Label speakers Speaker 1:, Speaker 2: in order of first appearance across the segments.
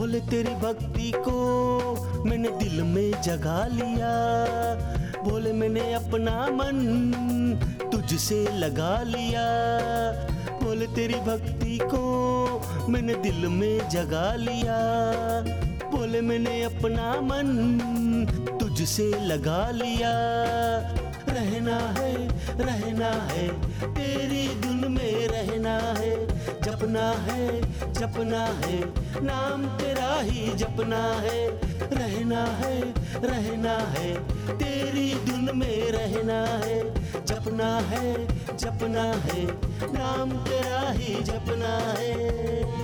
Speaker 1: बोले तेरी भक्ति को मैंने दिल में जगा लिया, बोले मैंने अपना मन तुझसे लगा लिया। बोले तेरी भक्ति को मैंने दिल में जगा लिया, बोले मैंने अपना मन तुझसे लगा लिया। रहना है तेरी धुन में रहना है, जपना है नाम तेरा ही जपना है। रहना है तेरी धुन में रहना है, जपना है नाम तेरा ही जपना है।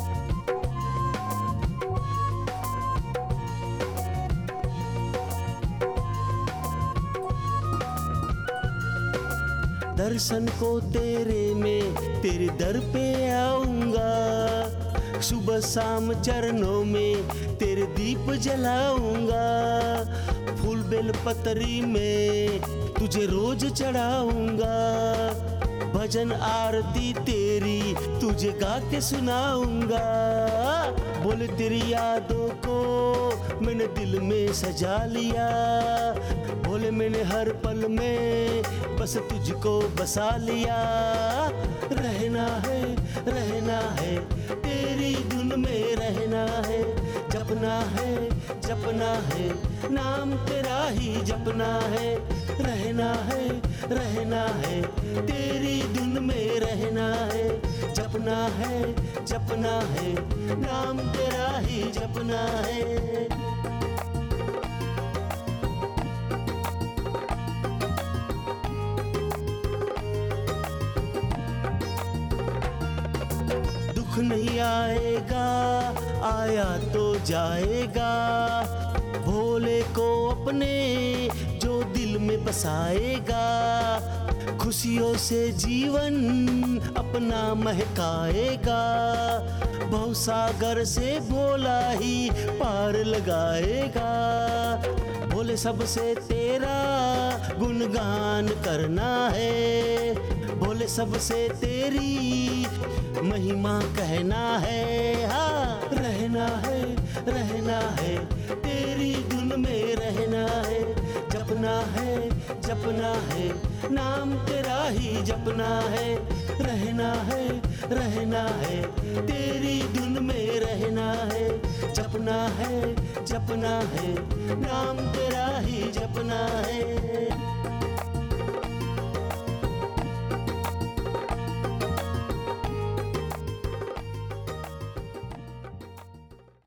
Speaker 1: दर्शन को तेरे में तेरे दर पे आऊंगा, सुबह शाम चरणों में तेरे दीप जलाऊंगा। फूल बेल पतरी में तुझे रोज चढ़ाऊंगा, भजन आरती तेरी तुझे गा के सुनाऊंगा। बोले तेरी यादों को मैंने दिल में सजा लिया, बोले मैंने हर पल में बस तुझको बसा लिया। रहना है तेरी धुन में रहना है, जपना है नाम तेरा ही जपना है। रहना है तेरी धुन में रहना है, जपना है नाम तेरा ही जपना है। दुख नहीं आएगा, आया तो जाएगा, भोले को अपने जो दिल में बसाएगा। खुशियों से जीवन अपना महकाएगा, भवसागर से भोला ही पार लगाएगा। भोले सबसे तेरा गुणगान करना है, भोले सबसे तेरी महिमा कहना है। हाँ रहना है तेरी धुन में रहना है, जपना है नाम तेरा ही जपना है। रहना है तेरी धुन में रहना है, जपना है नाम तेरा ही